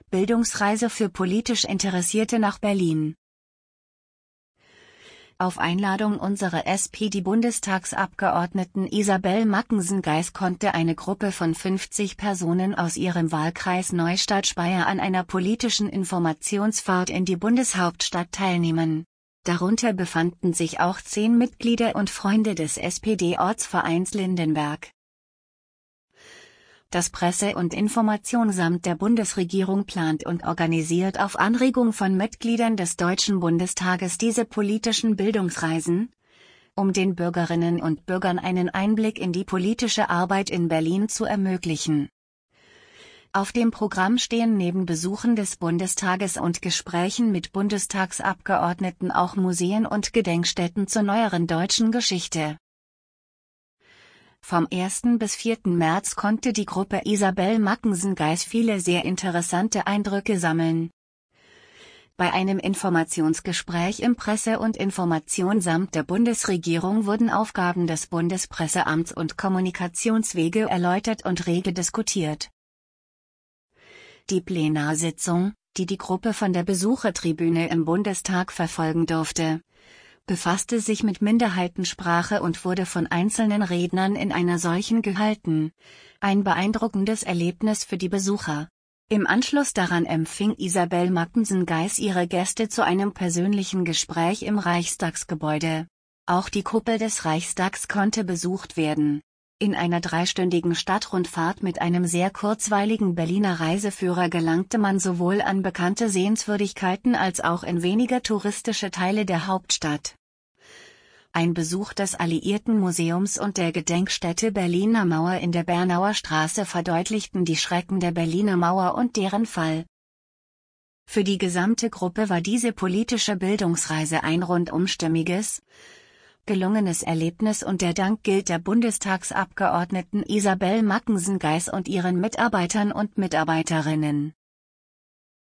Bildungsreise für politisch Interessierte nach Berlin. Auf Einladung unserer SPD-Bundestagsabgeordneten Isabel Mackensen-Geis konnte eine Gruppe von 50 Personen aus ihrem Wahlkreis Neustadt-Speyer an einer politischen Informationsfahrt in die Bundeshauptstadt teilnehmen. Darunter befanden sich auch 10 Mitglieder und Freunde des SPD-Ortsvereins Lindenberg. Das Presse- und Informationsamt der Bundesregierung plant und organisiert auf Anregung von Mitgliedern des Deutschen Bundestages diese politischen Bildungsreisen, um den Bürgerinnen und Bürgern einen Einblick in die politische Arbeit in Berlin zu ermöglichen. Auf dem Programm stehen neben Besuchen des Bundestages und Gesprächen mit Bundestagsabgeordneten auch Museen und Gedenkstätten zur neueren deutschen Geschichte. Vom 1. bis 4. März konnte die Gruppe Isabel Mackensen-Geis viele sehr interessante Eindrücke sammeln. Bei einem Informationsgespräch im Presse- und Informationsamt der Bundesregierung wurden Aufgaben des Bundespresseamts und Kommunikationswege erläutert und rege diskutiert. Die Plenarsitzung, die die Gruppe von der Besuchertribüne im Bundestag verfolgen durfte, befasste sich mit Minderheitensprache und wurde von einzelnen Rednern in einer solchen gehalten. Ein beeindruckendes Erlebnis für die Besucher. Im Anschluss daran empfing Isabel Mackensen-Geis ihre Gäste zu einem persönlichen Gespräch im Reichstagsgebäude. Auch die Kuppel des Reichstags konnte besucht werden. In einer 3-stündigen Stadtrundfahrt mit einem sehr kurzweiligen Berliner Reiseführer gelangte man sowohl an bekannte Sehenswürdigkeiten als auch in weniger touristische Teile der Hauptstadt. Ein Besuch des Alliiertenmuseums und der Gedenkstätte Berliner Mauer in der Bernauer Straße verdeutlichten die Schrecken der Berliner Mauer und deren Fall. Für die gesamte Gruppe war diese politische Bildungsreise ein rundum stimmiges, gelungenes Erlebnis und der Dank gilt der Bundestagsabgeordneten Isabel Mackensen-Geis und ihren Mitarbeitern und Mitarbeiterinnen.